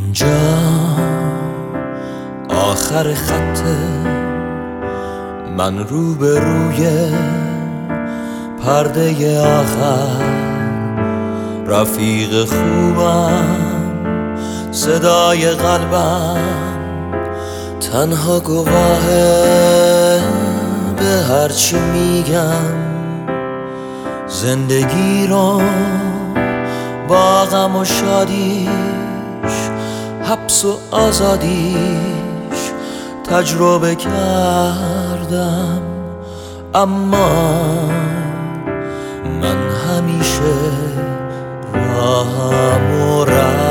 اینجا آخر خطه، من روبروی پرده آخر، رفیق خوبم صدای قلبم، تنها گواهه به هرچی میگم. زندگی رو با غم و شادیش، حبس و آزادیش تجربه کردم، اما من همیشه راهمو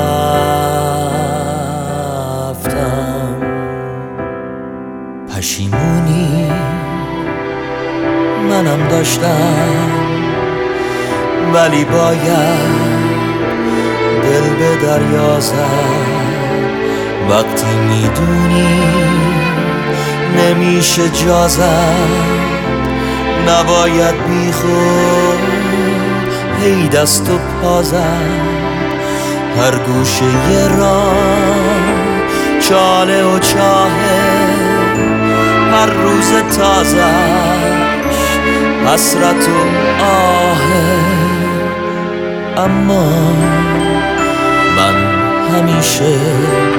رفتم. پشیمونی منم داشتم، ولی باید دل به دریا زد. وقتی میدونی نمیشه جا زد، نباید بی خود هی دست و پا زد. هر گوشه یه راه چاله و چاهه، هر روز تازه‌اش حسرت و آهه، اما من همیشه